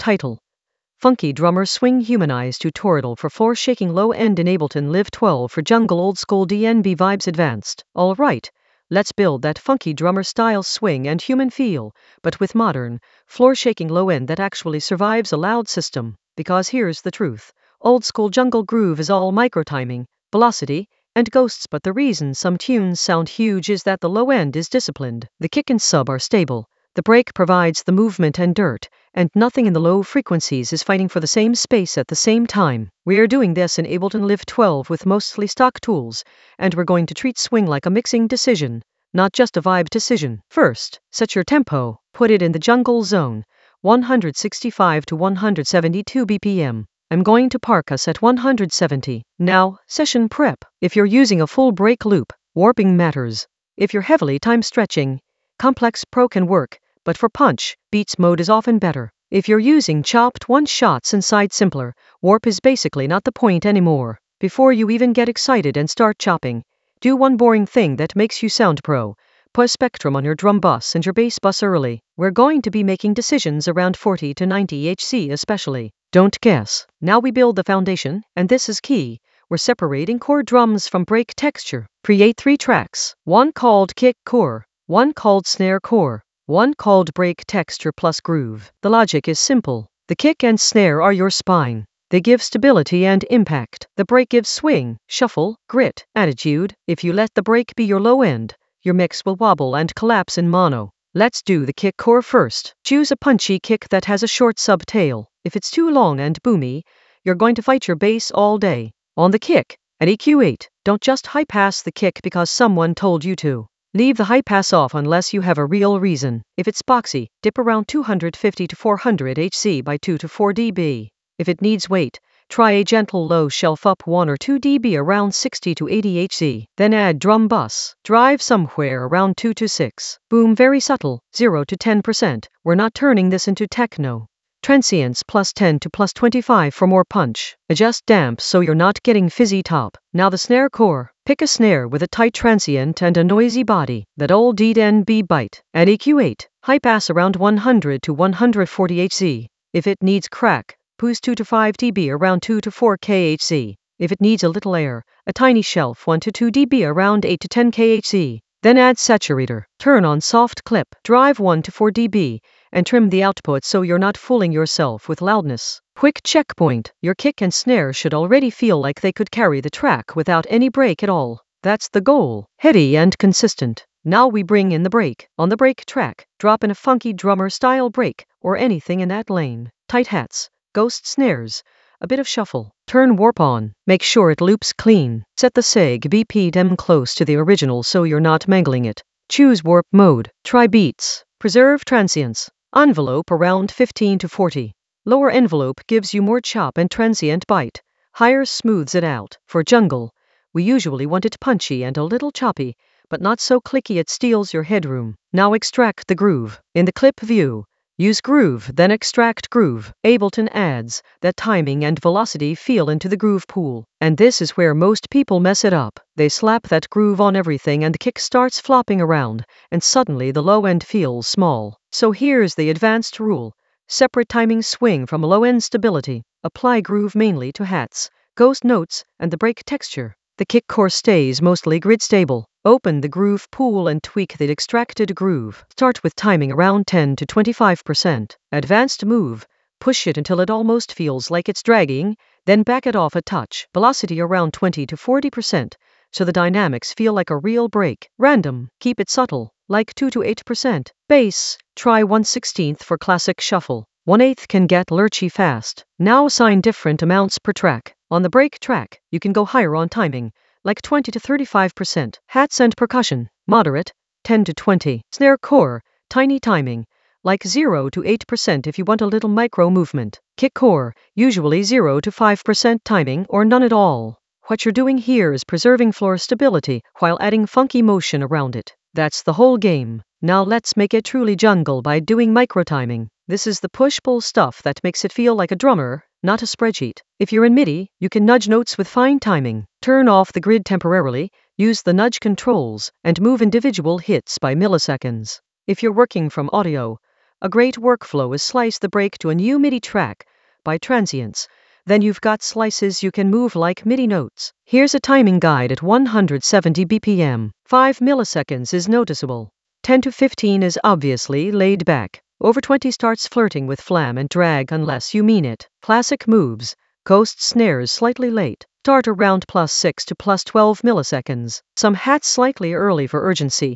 Title: Funky Drummer Swing Humanized Tutorial for Floor Shaking Low End in Ableton Live 12 for Jungle Old School DNB Vibes Advanced. Alright, let's build that funky drummer style swing and human feel, but with modern, floor shaking low end that actually survives a loud system. Because here's the truth: old school jungle groove is all micro timing, velocity, and ghosts, but the reason some tunes sound huge is that the low end is disciplined. The kick and sub are stable. The break provides the movement and dirt, and nothing in the low frequencies is fighting for the same space at the same time. We are doing this in Ableton Live 12 with mostly stock tools, and we're going to treat swing like a mixing decision, not just a vibe decision. First, set your tempo, put it in the jungle zone, 165 to 172 BPM. I'm going to park us at 170. Now, session prep. If you're using a full break loop, warping matters. If you're heavily time stretching, complex pro can work, but for punch, beats mode is often better. If you're using chopped one-shots inside simpler, warp is basically not the point anymore. Before you even get excited and start chopping, do one boring thing that makes you sound pro. Put a Spectrum on your drum bus and your bass bus early. We're going to be making decisions around 40 to 90 HC especially. Don't guess. Now we build the foundation, and this is key. We're separating core drums from break texture. Create 3 tracks. One called kick core, one called snare core, one called break texture plus groove. The logic is simple. The kick and snare are your spine. They give stability and impact. The break gives swing, shuffle, grit, attitude. If you let the break be your low end, your mix will wobble and collapse in mono. Let's do the kick core first. Choose a punchy kick that has a short sub tail. If it's too long and boomy, you're going to fight your bass all day. On the kick, an EQ8. Don't just high pass the kick because someone told you to. Leave the high pass off unless you have a real reason. If it's boxy, dip around 250 to 400 HC by 2 to 4 dB. If it needs weight, try a gentle low shelf up 1 or 2 dB around 60 to 80 HC. Then add drum bus. Drive somewhere around 2 to 6. Boom very subtle, 0 to 10%. We're not turning this into techno. Transients plus 10 to plus 25 for more punch. Adjust damp so you're not getting fizzy top. Now the snare core. Pick a snare with a tight transient and a noisy body. That old DNB bite. Add EQ8. High pass around 100 to 140 HC. If it needs crack, boost 2 to 5 dB around 2 to 4 kHz. If it needs a little air, a tiny shelf 1 to 2 dB around 8 to 10 kHz. Then add saturator. Turn on soft clip. Drive 1 to 4 dB. And trim the output so you're not fooling yourself with loudness. Quick checkpoint. Your kick and snare should already feel like they could carry the track without any break at all. That's the goal. Heady and consistent. Now we bring in the break. On the break track, drop in a funky drummer style break, or anything in that lane. Tight hats, ghost snares, a bit of shuffle. Turn warp on. Make sure it loops clean. Set the seg BPM close to the original so you're not mangling it. Choose warp mode. Try beats. Preserve transients. Envelope around 15 to 40. Lower envelope gives you more chop and transient bite. Higher smooths it out. For jungle, we usually want it punchy and a little choppy, but not so clicky it steals your headroom. Now extract the groove. In the clip view, use groove, then extract groove. Ableton adds that timing and velocity feel into the groove pool. And this is where most people mess it up. They slap that groove on everything and the kick starts flopping around, and suddenly the low end feels small. So here's the advanced rule. Separate timing swing from low end stability. Apply groove mainly to hats, ghost notes, and the break texture. The kick core stays mostly grid stable. Open the groove pool and tweak the extracted groove. Start with timing around 10 to 25%. Advanced move. Push it until it almost feels like it's dragging, then back it off a touch. Velocity around 20 to 40%, so the dynamics feel like a real break. Random. Keep it subtle, like 2 to 8%. Bass. Try 1/16 for classic shuffle. 1/8 can get lurchy fast. Now assign different amounts per track. On the break track, you can go higher on timing, like 20 to 35%. Hats and percussion, moderate, 10 to 20. Snare core, tiny timing, like 0 to 8% if you want a little micro movement. Kick core, usually 0 to 5% timing or none at all. What you're doing here is preserving floor stability while adding funky motion around it. That's the whole game. Now let's make it truly jungle by doing micro timing. This is the push-pull stuff that makes it feel like a drummer, not a spreadsheet. If you're in MIDI, you can nudge notes with fine timing. Turn off the grid temporarily, use the nudge controls, and move individual hits by milliseconds. If you're working from audio, A great workflow is slice the break to a new MIDI track by transients. Then you've got slices you can move like MIDI notes. Here's a timing guide at 170 BPM. 5 milliseconds is noticeable. 10 to 15 is obviously laid back. Over 20 starts flirting with flam and drag unless you mean it. Classic moves. Ghost snares slightly late. Start around +6 to +12 milliseconds. Some hats slightly early for urgency.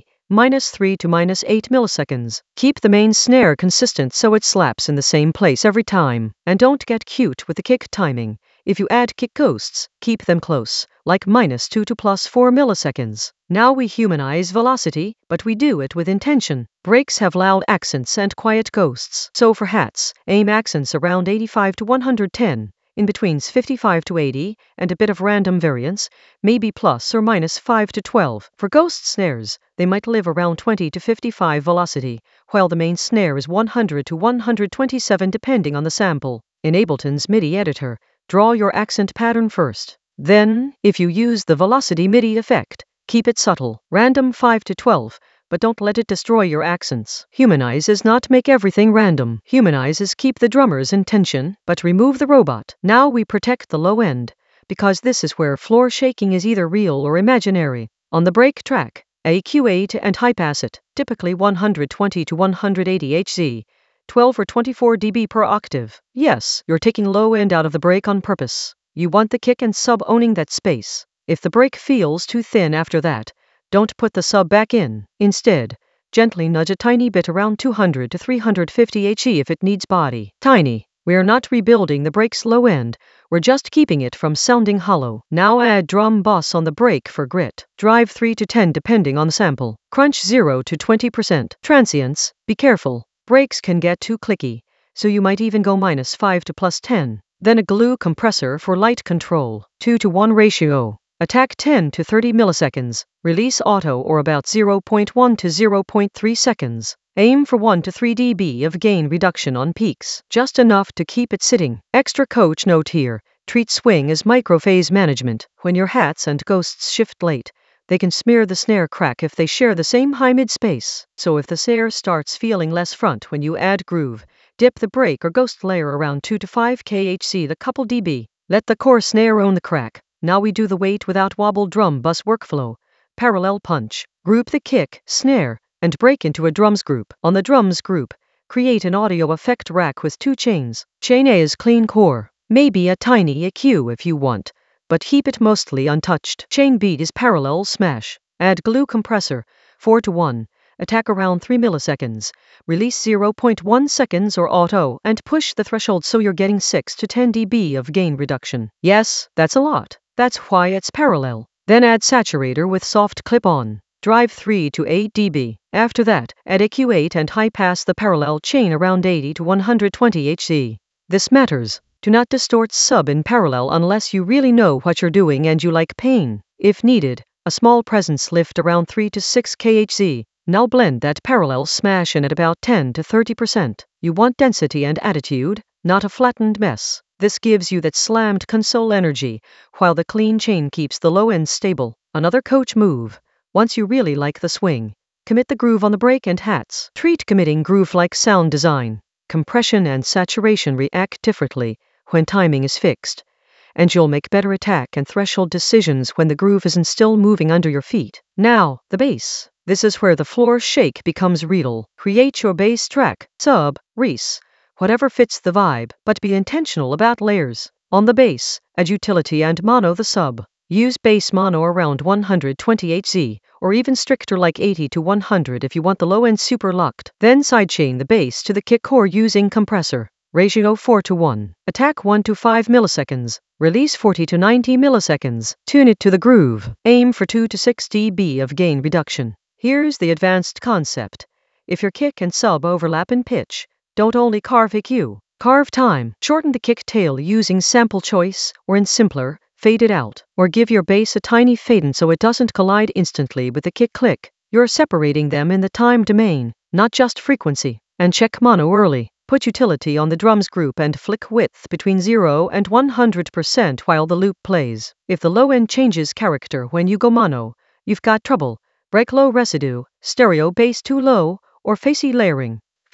-3 to -8 milliseconds. Keep the main snare consistent so it slaps in the same place every time. And don't get cute with the kick timing. If you add kick ghosts, keep them close, like -2 to +4 milliseconds. Now we humanize velocity, but we do it with intention. Breaks have loud accents and quiet ghosts. So for hats, aim accents around 85 to 110. In betweens 55 to 80, and a bit of random variance, maybe plus or minus 5 to 12. For ghost snares, they might live around 20 to 55 velocity, while the main snare is 100 to 127 depending on the sample. In Ableton's MIDI editor, draw your accent pattern first. Then, if you use the velocity MIDI effect, keep it subtle, random 5 to 12. But don't let it destroy your accents. Humanize is not make everything random. Humanize is keep the drummer's intention, but remove the robot. Now we protect the low end, because this is where floor shaking is either real or imaginary. On the break track, AQ8 and high pass it, typically 120 to 180 Hz, 12 or 24 dB per octave. Yes, you're taking low end out of the break on purpose. You want the kick and sub owning that space. If the break feels too thin after that, don't put the sub back in. Instead, gently nudge a tiny bit around 200 to 350 Hz if it needs body. Tiny. We're not rebuilding the break's low end, we're just keeping it from sounding hollow. Now add drum boss on the break for grit. Drive 3 to 10 depending on the sample. Crunch 0 to 20%. Transients, be careful. Breaks can get too clicky, so you might even go -5 to +10. Then a glue compressor for light control. 2 to 1 ratio. Attack 10 to 30 milliseconds. Release auto or about 0.1 to 0.3 seconds. Aim for 1 to 3 dB of gain reduction on peaks, just enough to keep it sitting. Extra coach note here, treat swing as microphase management. When your hats and ghosts shift late, they can smear the snare crack if they share the same high-mid space. So if the snare starts feeling less front when you add groove, dip the break or ghost layer around 2 to 5 kHz the couple dB. Let the core snare own the crack. Now we do the weight without wobble drum bus workflow. Parallel punch. Group the kick, snare, and break into a drums group. On the drums group, create an audio effect rack with 2 chains. Chain A is clean core. Maybe a tiny EQ if you want, but keep it mostly untouched. Chain B is parallel smash. Add glue compressor, 4 to 1. Attack around 3 milliseconds. Release 0.1 seconds or auto and push the threshold so you're getting 6 to 10 dB of gain reduction. Yes, that's a lot. That's why it's parallel. Then add saturator with soft clip-on. Drive 3 to 8 dB. After that, add EQ8 and high pass the parallel chain around 80 to 120 Hz. This matters. Do not distort sub in parallel unless you really know what you're doing and you like pain. If needed, a small presence lift around 3 to 6 kHz. Now blend that parallel smash in at about 10 to 30%. You want density and attitude, not a flattened mess. This gives you that slammed console energy, while the clean chain keeps the low end stable. Another coach move. Once you really like the swing, commit the groove on the break and hats. Treat committing groove like sound design. Compression and saturation react differently when timing is fixed, and you'll make better attack and threshold decisions when the groove isn't still moving under your feet. Now, the bass. This is where the floor shake becomes real. Create your bass track, sub, res, whatever fits the vibe, but be intentional about layers. On the bass, add utility and mono the sub. Use bass mono around 120 Hz, or even stricter like 80 to 100 if you want the low end super locked. Then sidechain the bass to the kick core using compressor. Ratio 4 to 1. Attack 1 to 5 milliseconds. Release 40 to 90 milliseconds. Tune it to the groove. Aim for 2 to 6 dB of gain reduction. Here's the advanced concept. If your kick and sub overlap in pitch, don't only carve EQ, carve time. Shorten the kick tail using sample choice, or in simpler, fade it out. Or give your bass a tiny fade in so it doesn't collide instantly with the kick click. You're separating them in the time domain, not just frequency. And check mono early. Put utility on the drums group and flick width between 0 and 100% while the loop plays. If the low end changes character when you go mono, you've got trouble. Break low residue, stereo bass too low, or facey layering.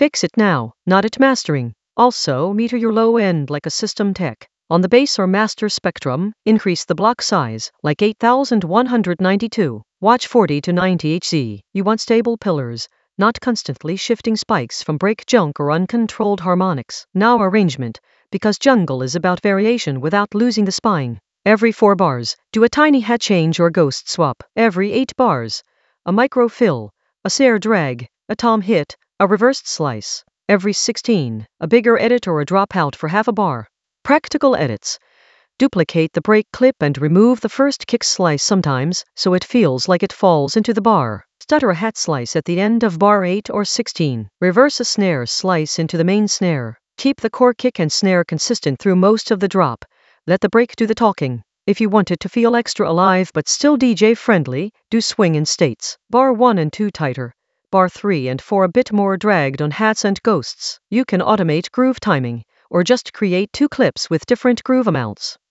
Fix it now, not at mastering. Also, meter your low end like a system tech. On the base or master spectrum, increase the block size, like 8192. Watch 40 to 90 Hz. You want stable pillars, not constantly shifting spikes from break junk or uncontrolled harmonics. Now arrangement, because jungle is about variation without losing the spine. Every 4 bars, do a tiny head change or ghost swap. Every 8 bars, a micro fill, a snare drag, a tom hit, a reversed slice. Every 16, a bigger edit or a dropout for half a bar. Practical edits. Duplicate the break clip and remove the first kick slice sometimes, so it feels like it falls into the bar. Stutter a hat slice at the end of bar 8 or 16. Reverse a snare slice into the main snare. Keep the core kick and snare consistent through most of the drop. Let the break do the talking. If you want it to feel extra alive but still DJ friendly, do swing in states. Bar 1 and 2 tighter. Bar 3 and 4 a bit more dragged on hats and ghosts. You can automate groove timing, or just create 2 clips with different groove amounts.